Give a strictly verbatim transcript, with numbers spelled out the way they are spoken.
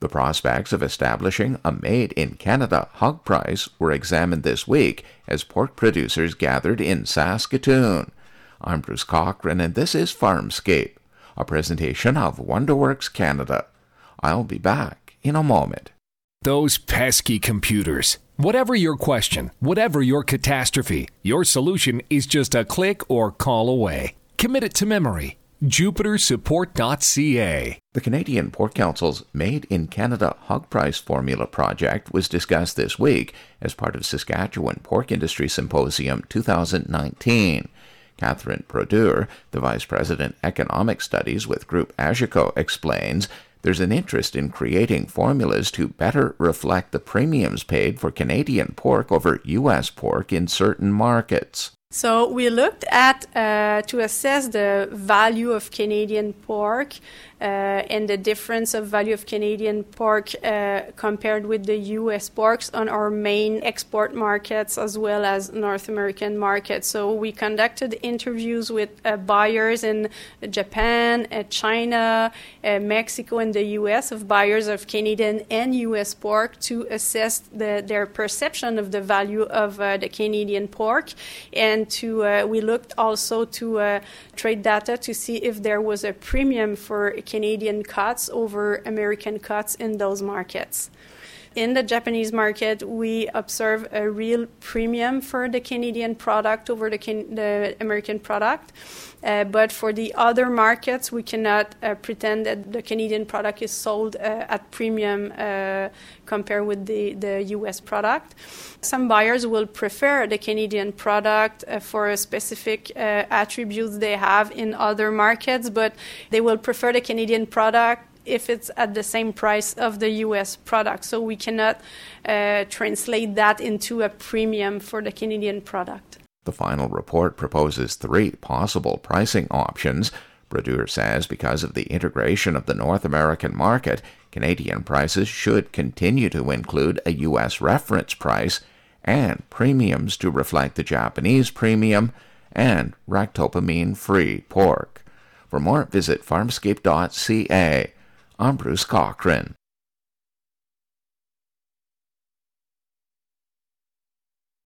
The prospects of establishing a made-in-Canada hog price were examined this week as pork producers gathered in Saskatoon. I'm Bruce Cochran, and this is Farmscape, a presentation of WonderWorks Canada. I'll be back in a moment. Those pesky computers. Whatever your question, whatever your catastrophe, your solution is just a click or call away. Commit it to memory. Jupiter Support dot C A. The Canadian Pork Council's Made in Canada Hog Price Formula project was discussed this week as part of Saskatchewan Pork Industry Symposium two thousand nineteen. Catherine Brodeur, the Vice President Economic Studies with Groupe Ageco, explains there's an interest in creating formulas to better reflect the premiums paid for Canadian pork over U S pork in certain markets. So we looked at uh, to assess the value of Canadian pork uh, and the difference of value of Canadian pork uh, compared with the U S porks on our main export markets as well as North American markets. So we conducted interviews with uh, buyers in Japan, uh, China, uh, Mexico, and the U S of buyers of Canadian and U S pork to assess the, their perception of the value of uh, the Canadian pork. And to uh, we looked also to uh, trade data to see if there was a premium for Canadian cuts over American cuts in those markets. In the Japanese market, we observe a real premium for the Canadian product over the, can- the American product. Uh, but for the other markets, we cannot uh, pretend that the Canadian product is sold uh, at premium uh, compared with the, the U S product. Some buyers will prefer the Canadian product uh, for a specific uh, attributes they have in other markets, but they will prefer the Canadian product if it's at the same price of the U S product. So we cannot uh, translate that into a premium for the Canadian product. The final report proposes three possible pricing options. Brodeur says because of the integration of the North American market, Canadian prices should continue to include a U S reference price and premiums to reflect the Japanese premium and ractopamine-free pork. For more, visit farmscape dot C A. I'm Bruce Cochran.